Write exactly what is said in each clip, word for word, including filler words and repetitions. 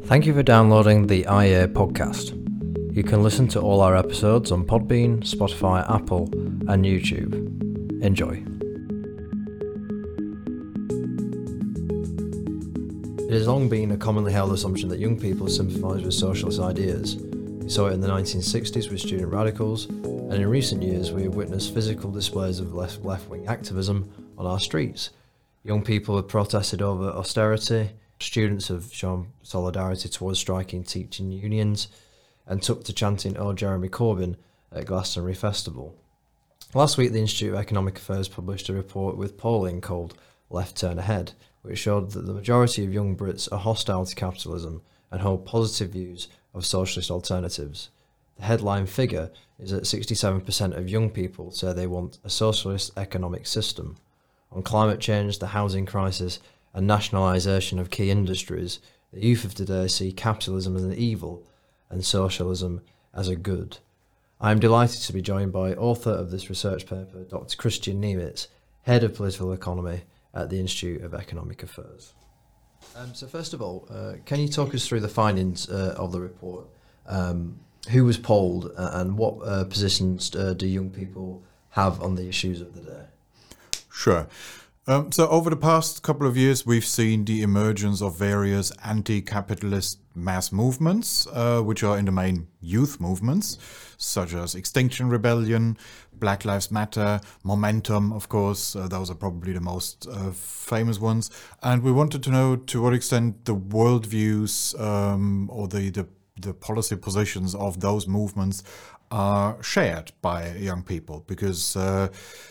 Thank you for downloading the I A podcast. You can listen to all our episodes on Podbean, Spotify, Apple, and YouTube. Enjoy. It has long been a commonly held assumption that young people sympathise with socialist ideas. We saw it in the nineteen sixties with student radicals, and in recent years we have witnessed physical displays of left- left-wing activism on our streets. Young people have protested over austerity, students have shown solidarity towards striking teaching unions, and took to chanting "Oh Jeremy Corbyn" at Glastonbury Festival. Last week the Institute of Economic Affairs published a report with polling called Left Turn Ahead, which showed that the majority of young Brits are hostile to capitalism and hold positive views of socialist alternatives. The headline figure is that sixty-seven percent of young people say they want a socialist economic system. On climate change, the housing crisis, and nationalisation of key industries, the youth of today see capitalism as an evil and socialism as a good. I am delighted to be joined by author of this research paper, Doctor Christian Niemitz, Head of Political Economy at the Institute of Economic Affairs. Um, so first of all, uh, can you talk us through the findings uh, of the report? Um, who was polled uh, and what uh, positions uh, do young people have on the issues of the day? Sure. Um, so over the past couple of years, we've seen the emergence of various anti-capitalist mass movements, uh, which are in the main youth movements, such as Extinction Rebellion, Black Lives Matter, Momentum, of course. Uh, those are probably the most uh, famous ones. And we wanted to know to what extent the worldviews um, or the, the, the policy positions of those movements are shared by young people, because uh,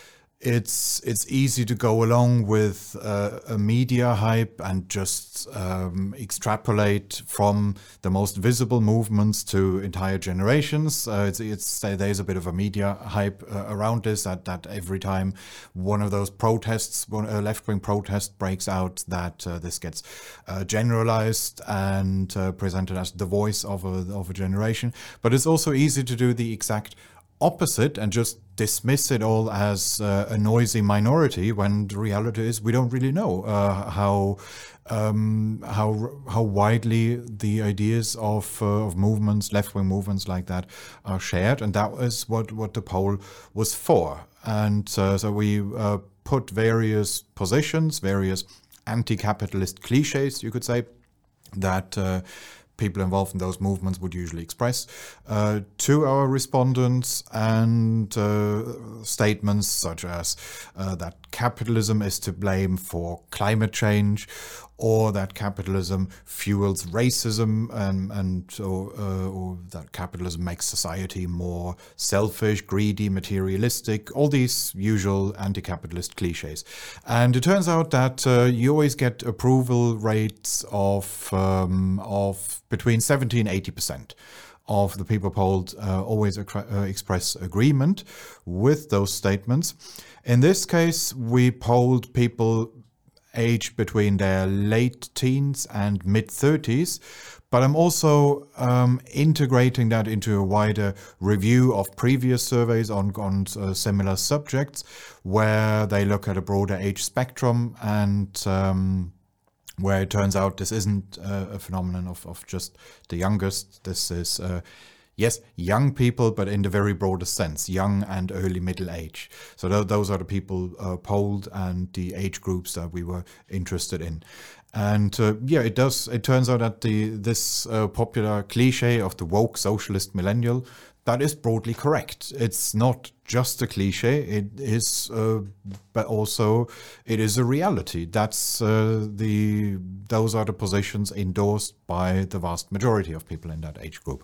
It's it's easy to go along with uh, a media hype and just um, extrapolate from the most visible movements to entire generations. Uh, it's it's uh, there's a bit of a media hype uh, around this, that that every time one of those protests, one a left-wing protest breaks out, that uh, this gets uh, generalized and uh, presented as the voice of a of a generation. But it's also easy to do the exact opposite and just dismiss it all as uh, a noisy minority, when the reality is we don't really know uh, how um, how how widely the ideas of uh, of movements, left-wing movements like that, are shared, and that was what what the poll was for. And uh, so we uh, put various positions, various anti-capitalist cliches, you could say, that Uh, people involved in those movements would usually express uh, to our respondents, and uh, statements such as uh, that capitalism is to blame for climate change, or that capitalism fuels racism, and, and or, uh, or that capitalism makes society more selfish, greedy, materialistic, all these usual anti-capitalist cliches. And it turns out that uh, you always get approval rates of um, of between seventy and eighty percent of the people polled uh, always ac- uh, express agreement with those statements. In this case, we polled people aged between their late teens and mid-thirties, but I'm also um, integrating that into a wider review of previous surveys on, on uh, similar subjects, where they look at a broader age spectrum, and um, where it turns out this isn't uh, a phenomenon of, of just the youngest. This is, uh, yes, young people, but in the very broadest sense, young and early middle age. So th- those are the people uh, polled and the age groups that we were interested in. And uh, yeah, it does. It turns out that the this uh, popular cliche of the woke socialist millennial, that is broadly correct. It's not just a cliche. It is, uh, but also it is a reality. That's uh, the those are the positions endorsed by the vast majority of people in that age group.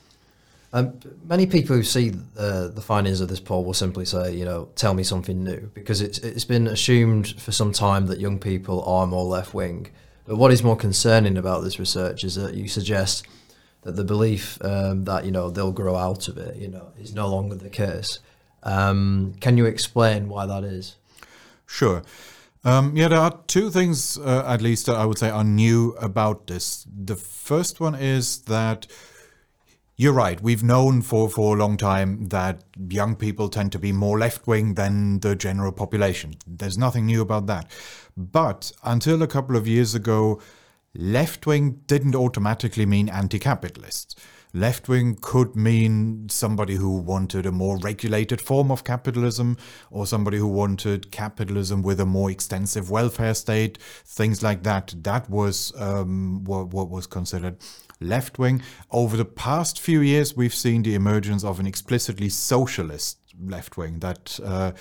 Um, many people who see uh, the findings of this poll will simply say, you know, tell me something new, because it's it's been assumed for some time that young people are more left-wing. But what is more concerning about this research is that you suggest that the belief um, that, you know, they'll grow out of it, you know, is no longer the case. Um, can you explain why that is? Sure. Um, yeah, there are two things, uh, at least, that I would say are new about this. The first one is that you're right. We've known for, for a long time that young people tend to be more left-wing than the general population. There's nothing new about that. But until a couple of years ago, left-wing didn't automatically mean anti-capitalist. Left-wing could mean somebody who wanted a more regulated form of capitalism, or somebody who wanted capitalism with a more extensive welfare state, things like that. That was um, what, what was considered left-wing. Over the past few years, we've seen the emergence of an explicitly socialist left-wing that uh,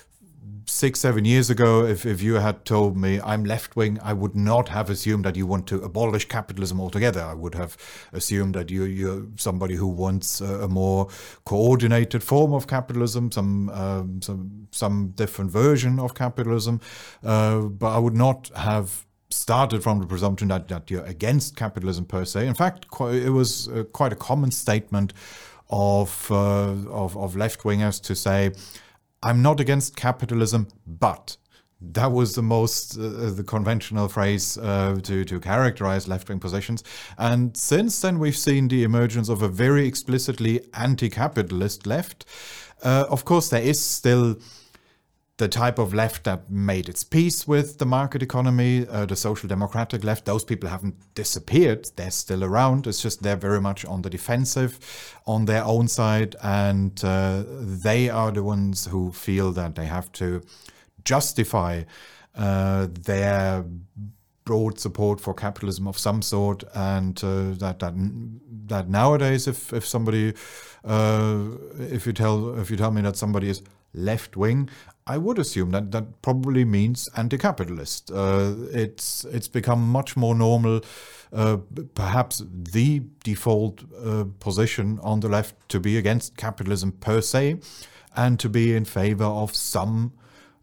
Six, seven years ago, if, if you had told me I'm left-wing, I would not have assumed that you want to abolish capitalism altogether. I would have assumed that you, you're somebody who wants a, a more coordinated form of capitalism, some um, some some different version of capitalism. Uh, but I would not have started from the presumption that, that you're against capitalism per se. In fact, quite, it was uh, quite a common statement of, uh, of, of left-wingers to say, I'm not against capitalism, but that was the most, uh, the conventional phrase uh, to, to characterize left-wing positions. And since then, we've seen the emergence of a very explicitly anti-capitalist left. Uh, of course, there is still the type of left that made its peace with the market economy, uh, the social democratic left. Those people haven't disappeared. They're still around. It's just they're very much on the defensive on their own side. And uh, they are the ones who feel that they have to justify uh, their broad support for capitalism of some sort. And uh, that, that that nowadays, if, if somebody, uh, if you tell if you tell me that somebody is left-wing, I would assume that that probably means anti-capitalist. Uh, it's it's become much more normal, uh, perhaps the default uh, position on the left to be against capitalism per se, and to be in favor of some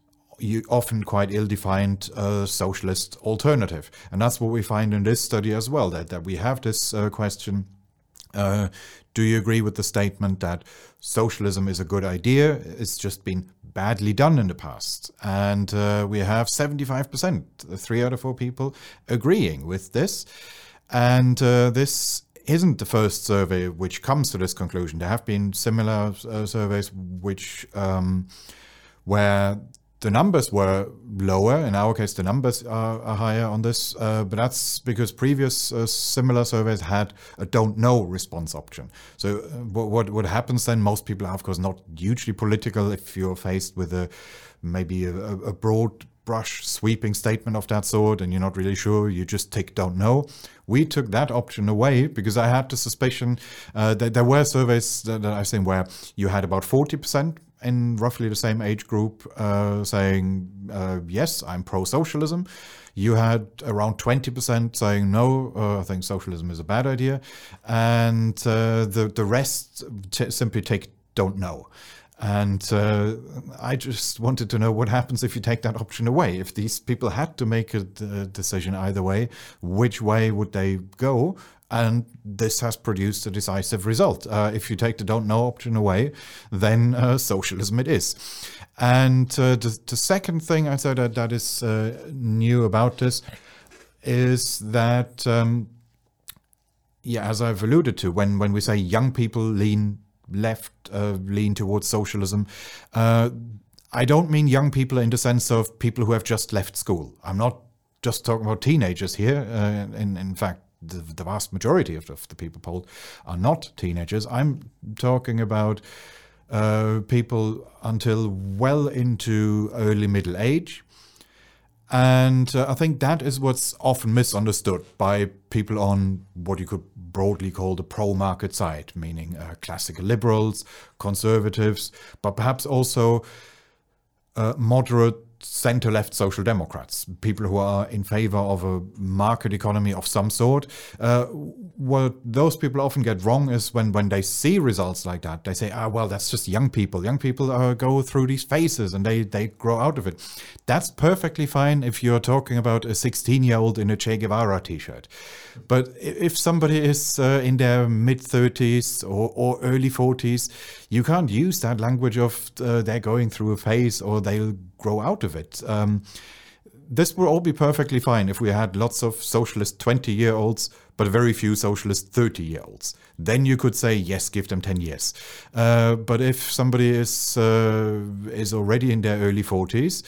often quite ill-defined uh, socialist alternative. And that's what we find in this study as well, that, that we have this uh, question, uh, do you agree with the statement that socialism is a good idea? It's just been badly done in the past. And uh, we have seventy-five percent, three out of four people agreeing with this. And uh, this isn't the first survey which comes to this conclusion. There have been similar uh, surveys which um, where the numbers were lower. In our case, the numbers are, are higher on this, uh, but that's because previous uh, similar surveys had a don't know response option. So uh, what what happens then, most people are, of course, not hugely political. If you're faced with a maybe a, a broad brush sweeping statement of that sort and you're not really sure, you just tick don't know. We took that option away because I had the suspicion uh, that there were surveys that, that I've seen where you had about forty percent in roughly the same age group uh, saying, uh, yes, I'm pro-socialism. You had around twenty percent saying, no, uh, I think socialism is a bad idea. And uh, the, the rest t- simply take don't know. And uh, I just wanted to know what happens if you take that option away. If these people had to make a d- decision either way, which way would they go? And this has produced a decisive result. Uh, if you take the don't know option away, then uh, socialism it is. And uh, the, the second thing I'd say that, that is uh, new about this is that, um, yeah, as I've alluded to, when, when we say young people lean left, uh, lean towards socialism, uh, I don't mean young people in the sense of people who have just left school. I'm not just talking about teenagers here. Uh, in, in fact, The, the vast majority of the, of the people polled are not teenagers. I'm talking about uh, people until well into early middle age. And uh, I think that is what's often misunderstood by people on what you could broadly call the pro-market side, meaning uh, classical liberals, conservatives, but perhaps also uh, moderate center-left social democrats, people who are in favor of a market economy of some sort. Uh, what those people often get wrong is when, when they see results like that, they say, ah, well, that's just young people. Young people uh, go through these phases and they, they grow out of it. That's perfectly fine if you're talking about a sixteen-year-old in a Che Guevara t-shirt. But if somebody is uh, in their mid-thirties or, or early forties, you can't use that language of uh, they're going through a phase or they'll grow out of it. Um, this would all be perfectly fine if we had lots of socialist twenty-year-olds, but very few socialist thirty-year-olds. Then you could say, yes, give them ten years. Uh, but if somebody is uh, is already in their early forties,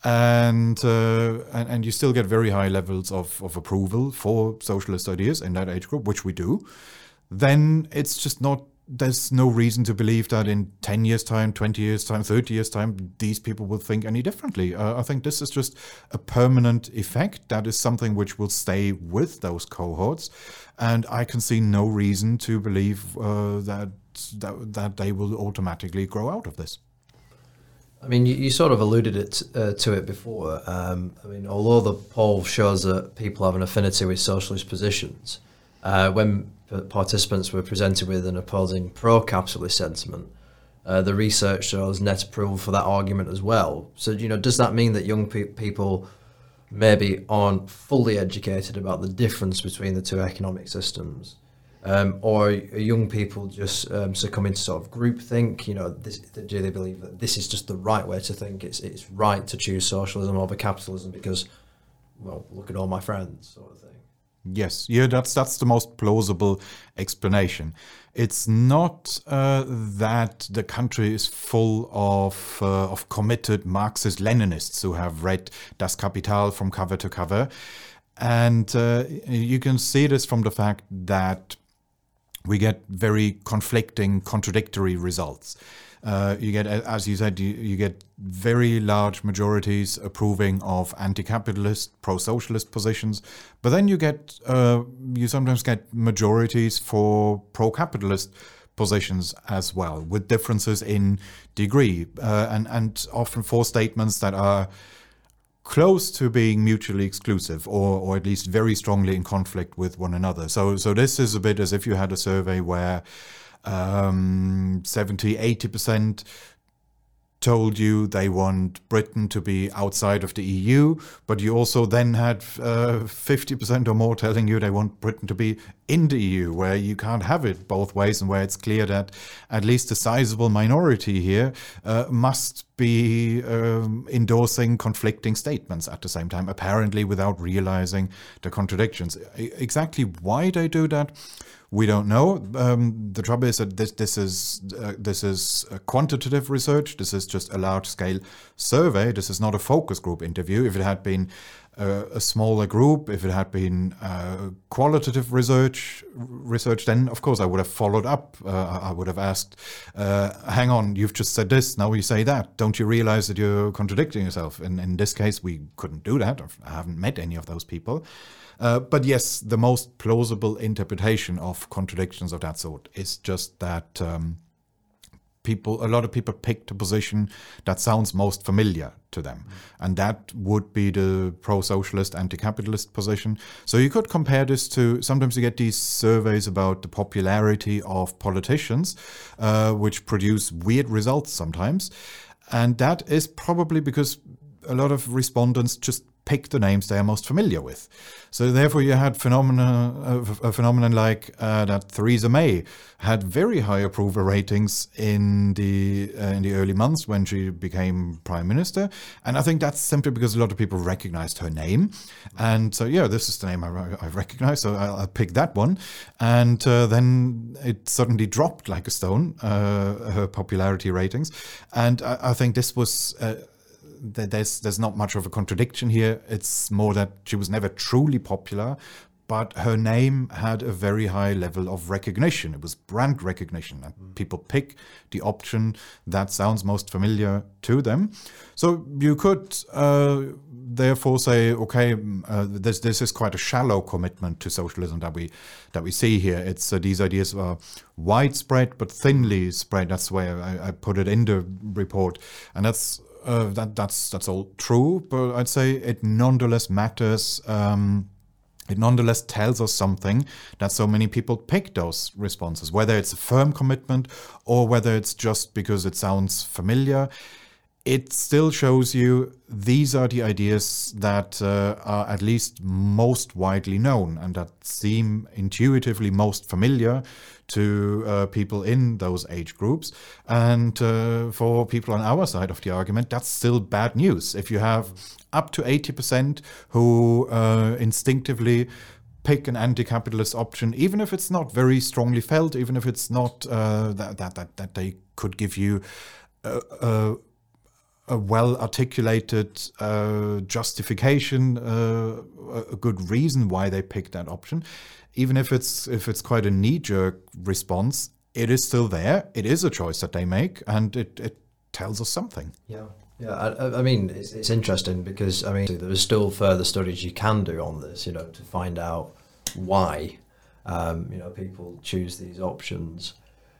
And, uh, and and you still get very high levels of, of approval for socialist ideas in that age group, which we do, then it's just not, there's no reason to believe that in ten years' time, twenty years' time, thirty years' time, these people will think any differently. Uh, I think this is just a permanent effect. That is something which will stay with those cohorts. And I can see no reason to believe uh, that, that that they will automatically grow out of this. I mean, you, you sort of alluded it uh, to it before. Um, I mean, although the poll shows that people have an affinity with socialist positions, uh, when participants were presented with an opposing pro-capitalist sentiment, uh, the research shows net approval for that argument as well. So, you know, does that mean that young pe- people maybe aren't fully educated about the difference between the two economic systems? Um, or are young people just um, succumbing to sort of groupthink? You know, this, do they believe that this is just the right way to think? It's it's right to choose socialism over capitalism because, well, look at all my friends, sort of thing. Yes, yeah, that's that's the most plausible explanation. It's not uh, that the country is full of uh, of committed Marxist-Leninists who have read Das Kapital from cover to cover, and uh, you can see this from the fact that we get very conflicting, contradictory results. Uh, you get, as you said, you, you get very large majorities approving of anti-capitalist, pro-socialist positions, but then you get, uh, you sometimes get majorities for pro-capitalist positions as well, with differences in degree, uh, and and often for statements that are close to being mutually exclusive, or or at least very strongly in conflict with one another. So so this is a bit as if you had a survey where um, seventy, eighty percent told you they want Britain to be outside of the E U, but you also then had uh, fifty percent or more telling you they want Britain to be in the E U, where you can't have it both ways, and where it's clear that at least a sizable minority here uh, must be um, endorsing conflicting statements at the same time, apparently without realizing the contradictions. Exactly why they do that, we don't know. Um, the trouble is that this this is uh, this is a quantitative research. This is just a large-scale survey. This is not a focus group interview. If it had been uh, a smaller group, if it had been uh, qualitative research, research, then of course I would have followed up. Uh, I would have asked, uh, "Hang on, you've just said this. Now you say that. Don't you realize that you're contradicting yourself?" And in this case, we couldn't do that. I haven't met any of those people. Uh, but yes, the most plausible interpretation of contradictions of that sort is just that um, people, a lot of people picked a position that sounds most familiar to them. Mm-hmm. And that would be the pro-socialist, anti-capitalist position. So you could compare this to, sometimes you get these surveys about the popularity of politicians, uh, which produce weird results sometimes. And that is probably because a lot of respondents just pick the names they are most familiar with. So therefore you had phenomena, uh, a phenomenon like uh, that Theresa May had very high approval ratings in the uh, in the early months when she became Prime Minister. And I think that's simply because a lot of people recognized her name. And so, yeah, this is the name I, I recognize, so I'll, I'll pick that one. And uh, then it suddenly dropped like a stone, uh, her popularity ratings. And I, I think this was... Uh, There's there's not much of a contradiction here. It's more that she was never truly popular, but her name had a very high level of recognition. It was brand recognition, and mm. people pick the option that sounds most familiar to them. So you could uh, therefore say, okay, uh, this this is quite a shallow commitment to socialism that we that we see here. It's uh, these ideas are widespread but thinly spread. That's the way I, I put it in the report, and that's. Uh, that that's that's all true, but I'd say it nonetheless matters. Um, it nonetheless tells us something that so many people pick those responses, whether it's a firm commitment or whether it's just because it sounds familiar. It still shows you these are the ideas that uh, are at least most widely known and that seem intuitively most familiar to uh, people in those age groups. And uh, for people on our side of the argument, that's still bad news. If you have up to eighty percent who uh, instinctively pick an anti-capitalist option, even if it's not very strongly felt, even if it's not uh, that, that, that, that they could give you a, a a well-articulated uh, justification, uh, a good reason why they picked that option. Even if it's if it's quite a knee-jerk response, it is still there. It is a choice that they make, and it, it tells us something. Yeah, yeah. I, I mean, it's, it's interesting because I mean, there are still further studies you can do on this, you know, to find out why, um, you know, people choose these options.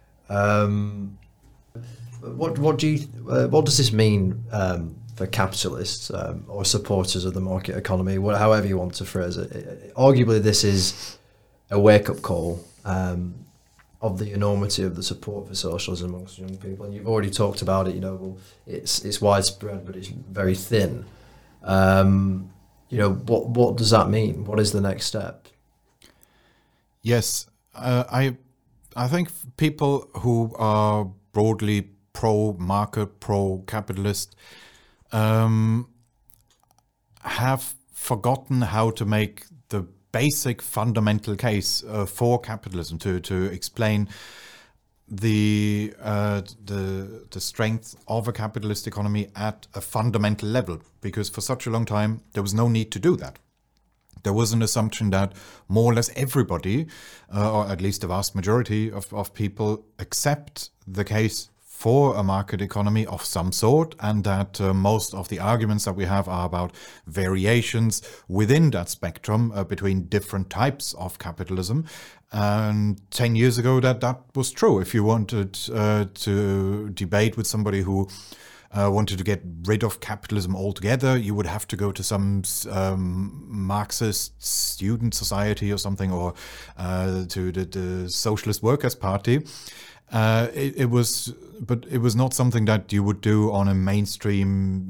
Um, what what do you uh, what does this mean um, for capitalists um, or supporters of the market economy? What, however you want to phrase it. it arguably, this is a wake-up call um, of the enormity of the support for socialism amongst young people. And you've already talked about it. You know, well, it's it's widespread, but it's very thin. Um, you know, what what does that mean? What is the next step? Yes, uh, I I think people who are broadly pro-market, pro-capitalist um, have forgotten how to make the basic fundamental case uh, for capitalism, to to explain the uh, the the strength of a capitalist economy at a fundamental level. Because for such a long time there was no need to do that. There was an assumption that more or less everybody, uh, or at least the vast majority of, of people, accept the case for a market economy of some sort, and that uh, most of the arguments that we have are about variations within that spectrum uh, between different types of capitalism. And ten years ago that, that was true. If you wanted uh, to debate with somebody who Uh, wanted to get rid of capitalism altogether, you would have to go to some um, Marxist student society or something, or uh, to the, the Socialist Workers' Party. Uh, it, it was, but it was not something that you would do on a mainstream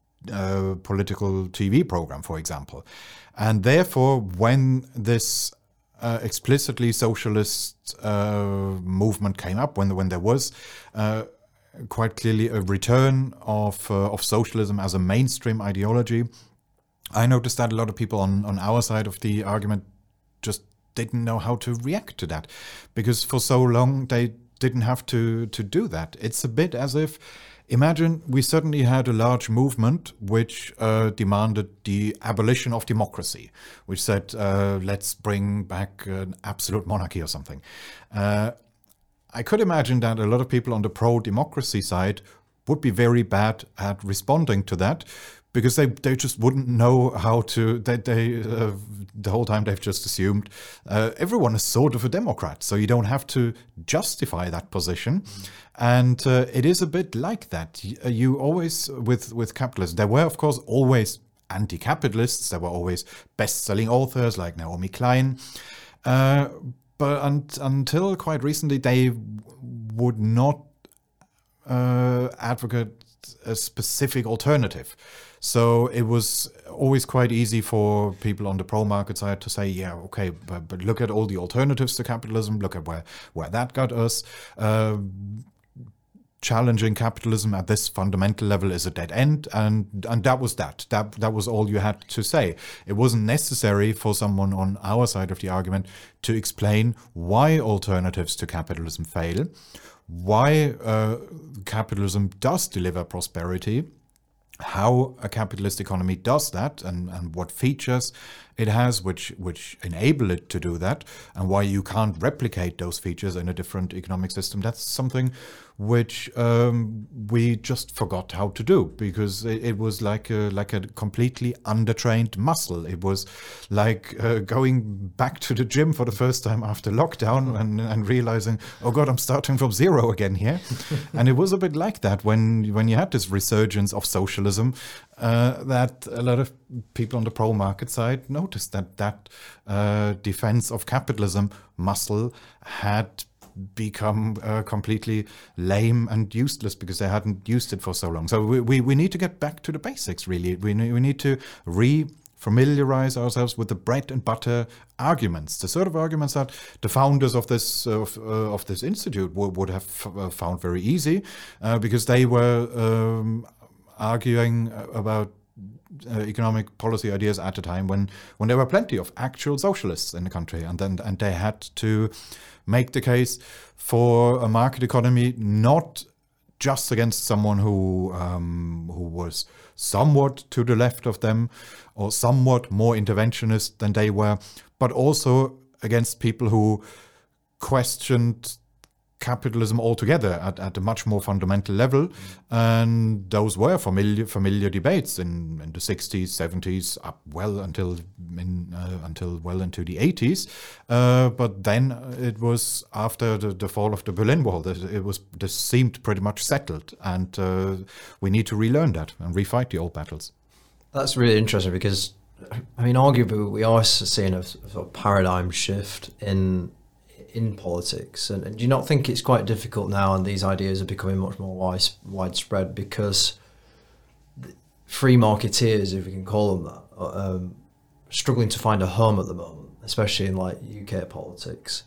uh, political T V program, for example. And therefore, when this uh, explicitly socialist uh, movement came up, when when there was Uh, quite clearly a return of uh, of socialism as a mainstream ideology, I noticed that a lot of people on, on our side of the argument just didn't know how to react to that, because for so long they didn't have to, to do that. It's a bit as if, imagine we suddenly had a large movement which uh, demanded the abolition of democracy, which said, uh, let's bring back an absolute monarchy or something. Uh, I could imagine that a lot of people on the pro-democracy side would be very bad at responding to that, because they, they just wouldn't know how to, they, they uh, the whole time they've just assumed uh, everyone is sort of a Democrat, so you don't have to justify that position. Mm. And uh, it is a bit like that. You, you always, with, with capitalism, there were of course always anti-capitalists, there were always best-selling authors like Naomi Klein, uh, but un- until quite recently they would not uh, advocate a specific alternative. So it was always quite easy for people on the pro-market side to say, yeah, okay, but, but look at all the alternatives to capitalism, look at where, where that got us. Uh, challenging capitalism at this fundamental level is a dead end, and and that was that. That that was all you had to say. It wasn't necessary for someone on our side of the argument to explain why alternatives to capitalism fail, why uh, capitalism does deliver prosperity, how a capitalist economy does that, and, and what features it has which which enable it to do that, and why you can't replicate those features in a different economic system. That's something which um, we just forgot how to do, because it, it was like a, like a completely undertrained muscle. It was like uh, going back to the gym for the first time after lockdown and, and realizing, oh God, I'm starting from zero again here. And it was a bit like that when when you had this resurgence of socialism, uh, that a lot of people on the pro-market side noticed that that uh, defense of capitalism muscle had become uh, completely lame and useless because they hadn't used it for so long. So we, we, we need to get back to the basics, really. We, we need to re-familiarize ourselves with the bread and butter arguments, the sort of arguments that the founders of this of, uh, of this institute would, would have f- found very easy, uh, because they were um, arguing about Uh, economic policy ideas at a time when, when there were plenty of actual socialists in the country, and then and they had to make the case for a market economy not just against someone who um, who was somewhat to the left of them or somewhat more interventionist than they were, but also against people who questioned capitalism altogether at, at a much more fundamental level. Mm. And those were familiar familiar debates in, in the sixties, seventies, up well until in, uh, until well into the eighties. Uh, but then it was after the, the fall of the Berlin Wall that it was this seemed pretty much settled, and uh, we need to relearn that and refight the old battles. That's really interesting because, I mean, arguably we are seeing a sort of paradigm shift in in politics, and, and do you not think it's quite difficult now, and these ideas are becoming much more wide, widespread because free marketeers, if we can call them that, are um, struggling to find a home at the moment, especially in like U K politics.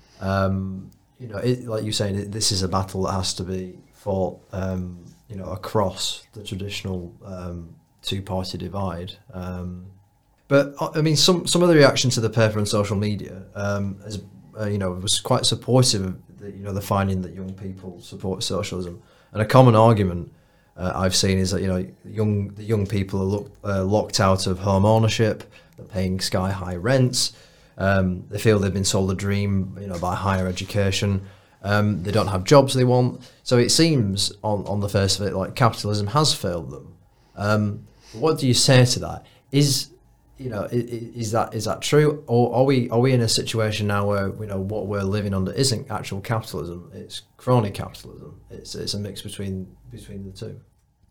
Um, you know, it, like you're saying, this is a battle that has to be fought, um, you know, across the traditional um, two-party divide. Um, but I mean, some some of the reaction to the paper on social media um, has Uh, you know, was quite supportive of the, you know, the finding that young people support socialism. And a common argument uh, I've seen is that, you know, young the young people are look, uh, locked out of home ownership. They're paying sky high rents. Um, they feel they've been sold a dream, you know, by higher education. Um, they don't have jobs they want. So it seems on on the face of it like capitalism has failed them. Um, what do you say to that? Is You know, is that is that true, or are we are we in a situation now where, you know, what we're living under isn't actual capitalism? It's crony capitalism. It's it's a mix between between the two.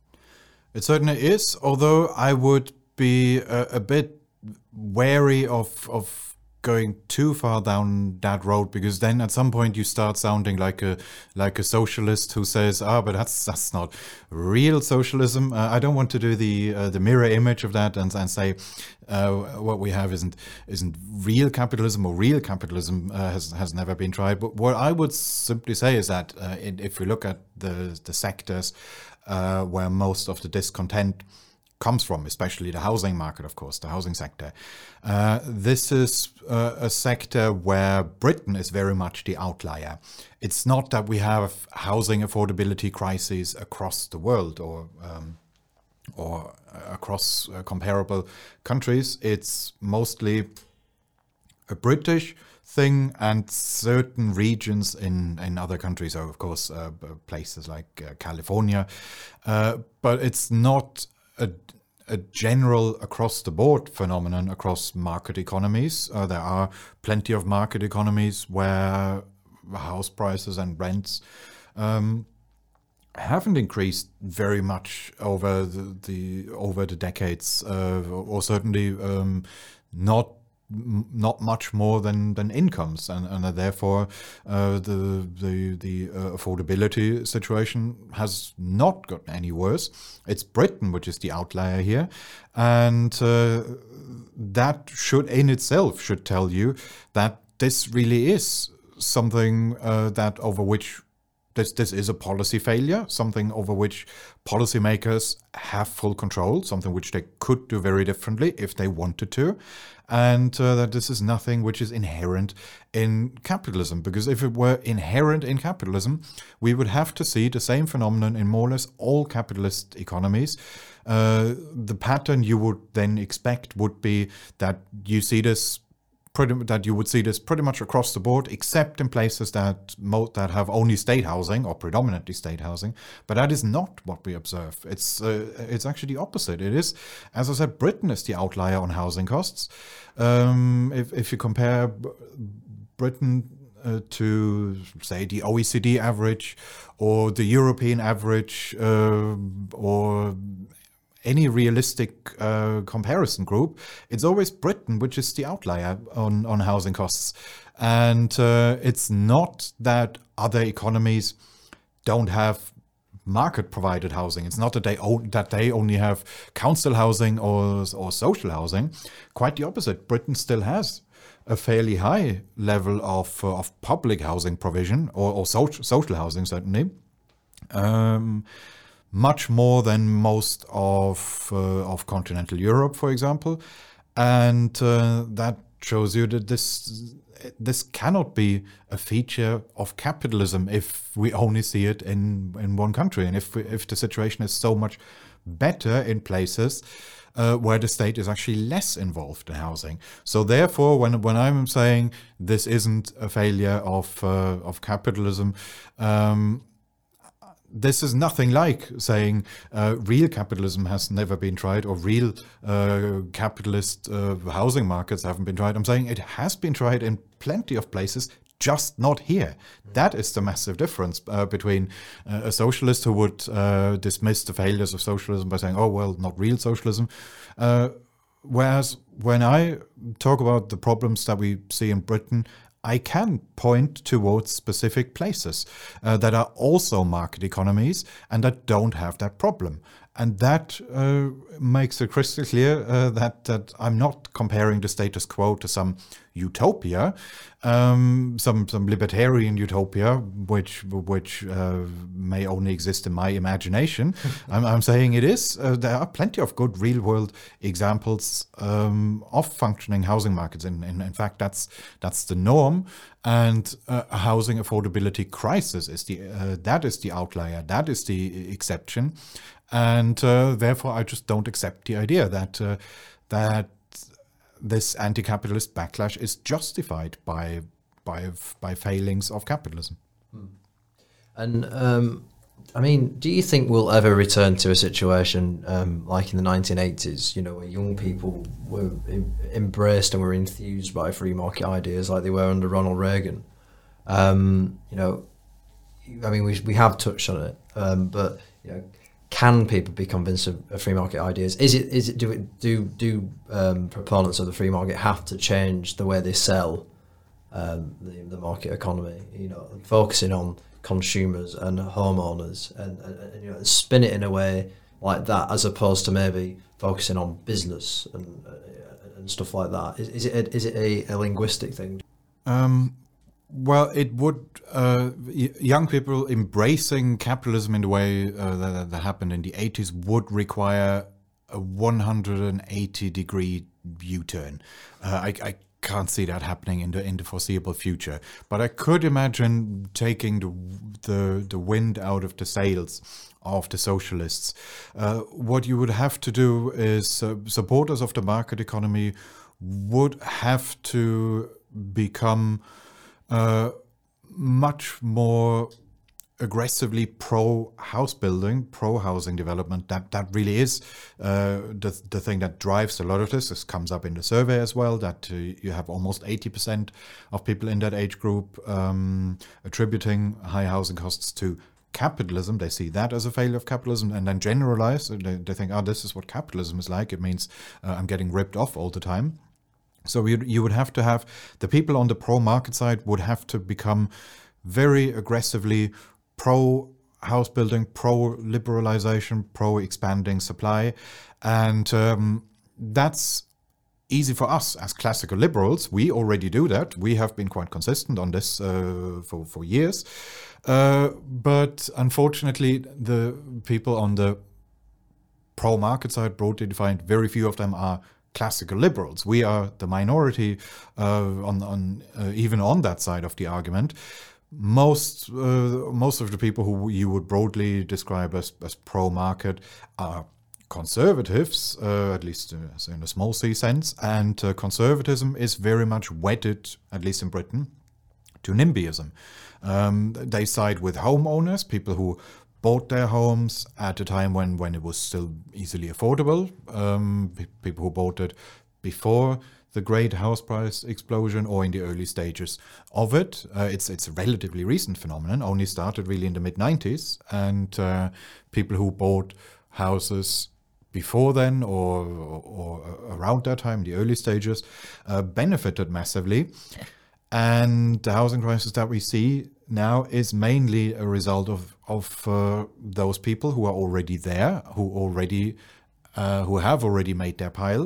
It certainly is. Although I would be a, a bit wary of of going too far down that road, because then at some point you start sounding like a like a socialist who says, ah, but that's that's not real socialism. Uh, I don't want to do the uh, the mirror image of that and and say uh, what we have isn't isn't real capitalism, or real capitalism uh, has has never been tried. But what I would simply say is that uh, it, if we look at the the sectors uh, where most of the discontent comes from, especially the housing market, of course, the housing sector. Uh, this is uh, a sector where Britain is very much the outlier. It's not that we have housing affordability crises across the world or um, or across uh, comparable countries. It's mostly a British thing, and certain regions in, in other countries are, of course, uh, places like uh, California. Uh, but it's not a, a general across-the-board phenomenon across market economies. Uh, there are plenty of market economies where house prices and rents um, haven't increased very much over the, the over the decades, uh, or certainly um, not not much more than, than incomes, and, and therefore uh, the the the uh, affordability situation has not gotten any worse. It's Britain which is the outlier here, and uh, that should in itself should tell you that this really is something uh, that over which this this is a policy failure, something over which policymakers have full control, something which they could do very differently if they wanted to, and uh, that this is nothing which is inherent in capitalism. Because if it were inherent in capitalism, we would have to see the same phenomenon in more or less all capitalist economies. Uh, the pattern you would then expect would be that you see this Pretty, that you would see this pretty much across the board, except in places that mo- that have only state housing or predominantly state housing. But that is not what we observe. It's uh, it's actually the opposite. It is, as I said, Britain is the outlier on housing costs. Um, if if you compare B- Britain uh, to, say, the O E C D average or the European average uh, or any realistic uh, comparison group, it's always Britain which is the outlier on, on housing costs. And uh, it's not that other economies don't have market-provided housing. It's not that they own, that they only have council housing or or social housing. Quite the opposite. Britain still has a fairly high level of uh, of public housing provision, or, or social social housing certainly. Um, much more than most of uh, of continental Europe, for example, and uh, that shows you that this this cannot be a feature of capitalism if we only see it in, in one country, and if we, if the situation is so much better in places uh, where the state is actually less involved in housing. So therefore, when when I'm saying this isn't a failure of uh, of capitalism, um, this is nothing like saying uh, real capitalism has never been tried, or real uh, capitalist uh, housing markets haven't been tried. I'm saying it has been tried in plenty of places, just not here. That is the massive difference uh, between uh, a socialist who would uh, dismiss the failures of socialism by saying, oh, well, not real socialism. Uh, whereas when I talk about the problems that we see in Britain, I can point towards specific places uh, that are also market economies and that don't have that problem. And that uh, makes it crystal clear uh, that, that I'm not comparing the status quo to some utopia, um, some some libertarian utopia, which which uh, may only exist in my imagination. I'm, I'm saying it is. Uh, there are plenty of good real-world examples um, of functioning housing markets. In, in, in fact, that's that's the norm. And uh, a housing affordability crisis is the uh, that is the outlier. That is the exception. And uh, therefore, I just don't accept the idea that uh, that this anti-capitalist backlash is justified by by by failings of capitalism. Hmm. And um, I mean, do you think we'll ever return to a situation um, like in the nineteen eighties? You know, where young people were em- embraced and were enthused by free market ideas, like they were under Ronald Reagan. Um, you know, I mean, we we have touched on it, um, but you know. Can people be convinced of, of free market ideas? Is it is it do it do do um, proponents of the free market have to change the way they sell um, the the market economy? You know, focusing on consumers and homeowners, and, and, and you know, spin it in a way like that, as opposed to maybe focusing on business and uh, and stuff like that. Is, is it a, is it a, a linguistic thing? Um. Well, it would, uh, y- young people embracing capitalism in the way uh, that, that happened in the eighties would require a one hundred eighty degree U-turn. Uh, I, I can't see that happening in the in the foreseeable future. But I could imagine taking the the, the wind out of the sails of the socialists. Uh, what you would have to do is uh, supporters of the market economy would have to become Uh, much more aggressively pro-house building, pro-housing development. That that really is uh, the the thing that drives a lot of this. This comes up in the survey as well, that uh, you have almost eighty percent of people in that age group um, attributing high housing costs to capitalism. They see that as a failure of capitalism and then generalize. They, they think, oh, this is what capitalism is like. It means uh, I'm getting ripped off all the time. So you you would have to have, the people on the pro-market side would have to become very aggressively pro-house building, pro-liberalization, pro-expanding supply. And um, that's easy for us as classical liberals. We already do that. We have been quite consistent on this uh, for, for years. Uh, but unfortunately, the people on the pro-market side, broadly defined, very few of them are classical liberals. We are the minority uh, on, on uh, even on that side of the argument. Most uh, most of the people who you would broadly describe as, as pro-market are conservatives, uh, at least uh, in a small c sense, and uh, conservatism is very much wedded, at least in Britain, to NIMBYism. Um, they side with homeowners, people who bought their homes at a time when, when it was still easily affordable. Um, pe- people who bought it before the great house price explosion or in the early stages of it. Uh, it's it's a relatively recent phenomenon, only started really in the mid nineties. And uh, people who bought houses before then or, or, or around that time, the early stages, uh, benefited massively. And the housing crisis that we see now is mainly a result of of uh, those people who are already there, who already uh, who have already made their pile,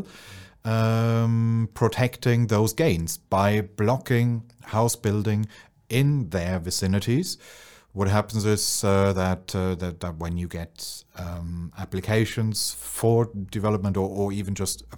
um, protecting those gains by blocking house building in their vicinities. What happens is uh, that, uh, that that when you get um, applications for development or, or even just a, a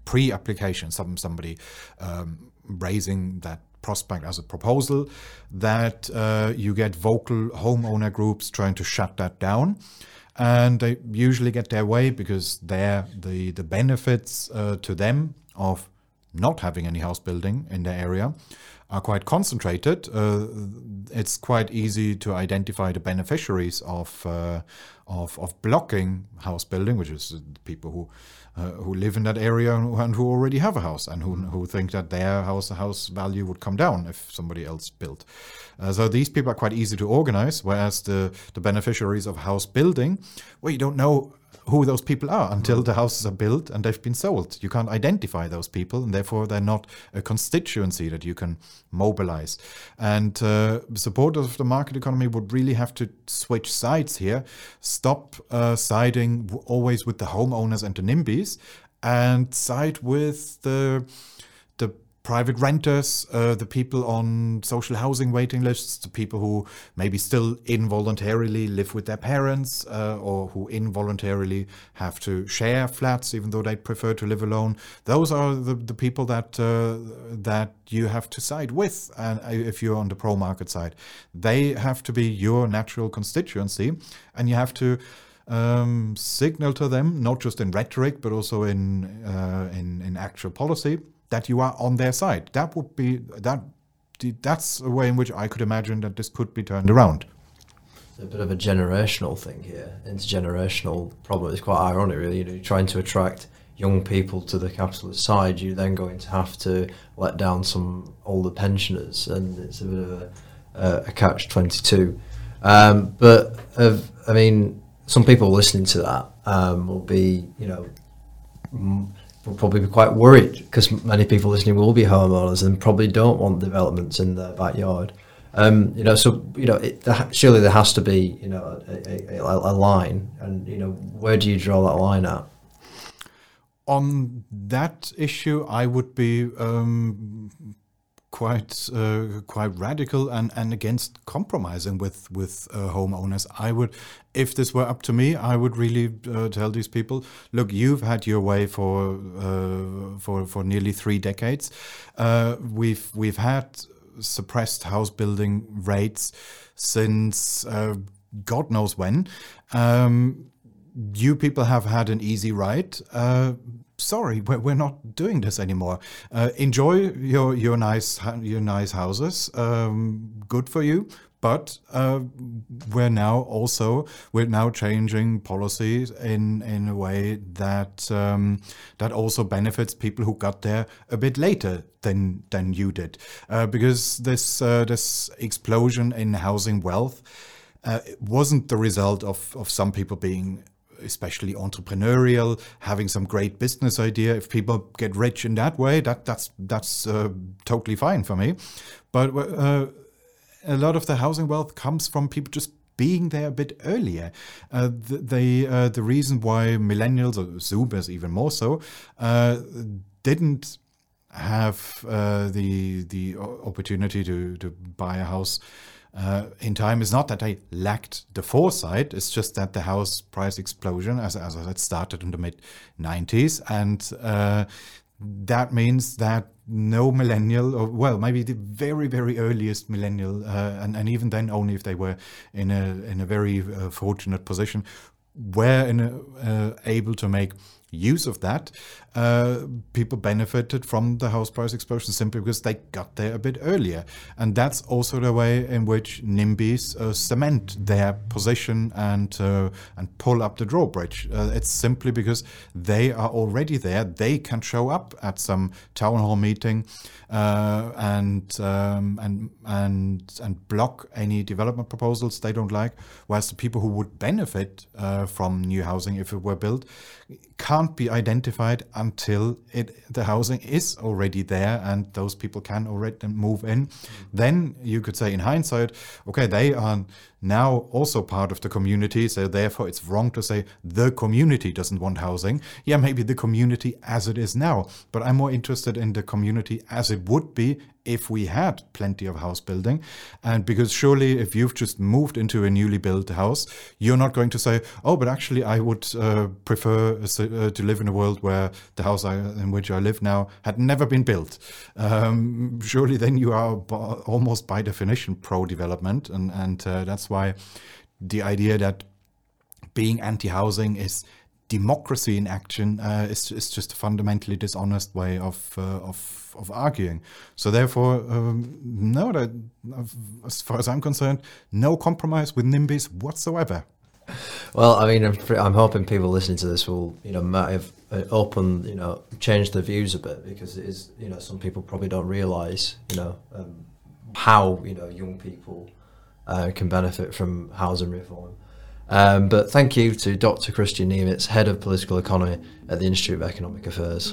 pre-application, some somebody um, raising that prospect as a proposal, that uh, you get vocal homeowner groups trying to shut that down. And they usually get their way because they're the, the benefits uh, to them of not having any house building in their area are quite concentrated. Uh, it's quite easy to identify the beneficiaries of uh, of of blocking house building, which is people who uh, who live in that area and who, and who already have a house and who who think that their house house value would come down if somebody else built. Uh, so these people are quite easy to organize, whereas the the beneficiaries of house building, well, you don't know who those people are until the houses are built and they've been sold. You can't identify those people, and therefore they're not a constituency that you can mobilize. And uh, supporters of the market economy would really have to switch sides here, stop uh, siding w- always with the homeowners and the NIMBYs, and side with the the private renters, uh, the people on social housing waiting lists, the people who maybe still involuntarily live with their parents uh, or who involuntarily have to share flats even though they prefer to live alone. Those are the, the people that uh, that you have to side with, and if you're on the pro-market side. They have to be your natural constituency, and you have to um, signal to them, not just in rhetoric, but also in uh, in, in actual policy, that you are on their side. That would be that. That's a way in which I could imagine that this could be turned around. A bit of a generational thing here, intergenerational problem. It's quite ironic, really. You know, you're trying to attract young people to the capitalist side. You're then going to have to let down some older pensioners, and it's a bit of a, a, a catch twenty-two. Um, but uh, I mean, some people listening to that um, will be, you know. M- will probably be quite worried because many people listening will be homeowners and probably don't want developments in their backyard. Um, you know, so you know, it, surely there has to be, you know, a, a, a line, and you know, where do you draw that line at? On that issue, I would be um, quite uh, quite radical and, and against compromising with with uh, homeowners. I would, if this were up to me, I would really uh, tell these people, look, you've had your way for uh, for for nearly three decades. Uh, we've we've had suppressed house building rates since uh, God knows when. Um, you people have had an easy ride. Uh, sorry, we're, we're not doing this anymore. Uh, enjoy your your nice your nice houses. Um, good for you. But uh, we're now also we're now changing policies in in a way that um, that also benefits people who got there a bit later than than you did, uh, because this uh, this explosion in housing wealth uh, wasn't the result of of some people being especially entrepreneurial, having some great business idea. If people get rich in that way, that that's that's uh, totally fine for me. But uh, a lot of the housing wealth comes from people just being there a bit earlier. Uh, the the, uh, the reason why millennials, or Zoomers even more so, uh, didn't have uh, the the opportunity to, to buy a house uh, in time is not that they lacked the foresight. It's just that the house price explosion, as, as I said, started in the mid nineties, and uh, that means that no millennial, or well, maybe the very, very earliest millennial, uh, and, and even then only if they were in a in a very uh, fortunate position, were in a, uh, able to make use of that. Uh, people benefited from the house price explosion simply because they got there a bit earlier. And that's also the way in which NIMBYs uh, cement their position and uh, and pull up the drawbridge. Uh, it's simply because they are already there. They can show up at some town hall meeting uh, and um, and and and block any development proposals they don't like. Whereas the people who would benefit uh, from new housing if it were built can't be identified until it the housing is already there and those people can already move in. Mm-hmm. Then you could say in hindsight, okay, they are now also part of the community, so therefore it's wrong to say the community doesn't want housing. Yeah, maybe the community as it is now, but I'm more interested in the community as it would be if we had plenty of house building. And because surely if you've just moved into a newly built house, you're not going to say, oh, but actually I would uh, prefer uh, to live in a world where the house I, in which I live now had never been built. Um, surely then you are b- almost by definition pro-development. And, and uh, that's why the idea that being anti-housing is democracy in action uh, is, is just a fundamentally dishonest way of uh, of, of arguing. So therefore, um, no, that, as far as I'm concerned, no compromise with NIMBYs whatsoever. Well, I mean, I'm, I'm hoping people listening to this will, you know, might have opened, you know, changed their views a bit, because it is, you know, some people probably don't realise, you know, um, how, you know, young people uh, can benefit from housing reform. Um, but thank you to Doctor Christian Niemitz, Head of Political Economy at the Institute of Economic Affairs.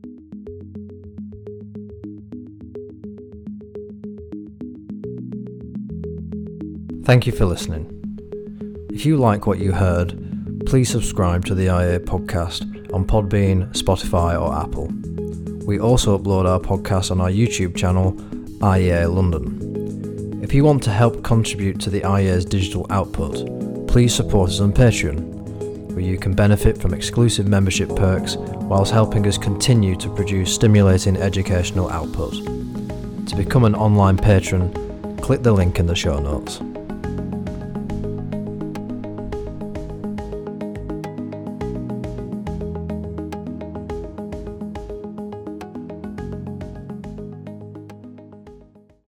Thank you for listening. If you like what you heard, please subscribe to the I E A podcast on Podbean, Spotify or Apple. We also upload our podcast on our YouTube channel, I E A London. If you want to help contribute to the I E A's digital output, please support us on Patreon, where you can benefit from exclusive membership perks whilst helping us continue to produce stimulating educational output. To become an online patron, click the link in the show notes.